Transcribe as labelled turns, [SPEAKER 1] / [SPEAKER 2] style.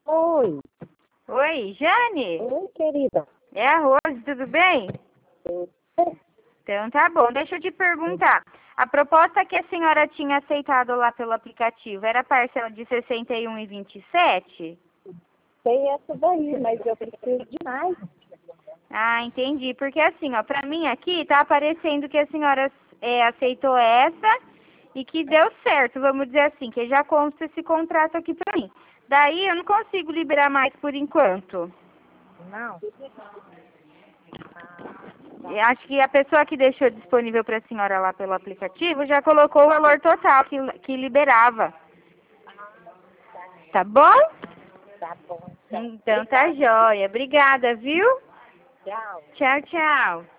[SPEAKER 1] Oi.
[SPEAKER 2] Oi, Jane?
[SPEAKER 1] Oi, querida.
[SPEAKER 2] É a Rose, tudo bem?
[SPEAKER 1] Tudo bem?
[SPEAKER 2] Então tá bom, deixa eu te perguntar. A proposta que a senhora tinha aceitado lá pelo aplicativo era a parcela de 61,27?
[SPEAKER 1] Tem essa daí, mas eu preciso de mais.
[SPEAKER 2] Ah, entendi. Porque assim, ó, pra mim aqui tá aparecendo que a senhora aceitou essa e que deu certo, vamos dizer assim, que já consta esse contrato aqui pra mim. Daí eu não consigo liberar mais por enquanto.
[SPEAKER 1] Não.
[SPEAKER 2] Eu acho que a pessoa que deixou disponível para a senhora lá pelo aplicativo já colocou o valor total que liberava. Tá bom?
[SPEAKER 1] Tá bom, então.
[SPEAKER 2] Então tá
[SPEAKER 1] Obrigada.
[SPEAKER 2] jóia. Obrigada, viu?
[SPEAKER 1] Tchau.
[SPEAKER 2] Tchau, tchau.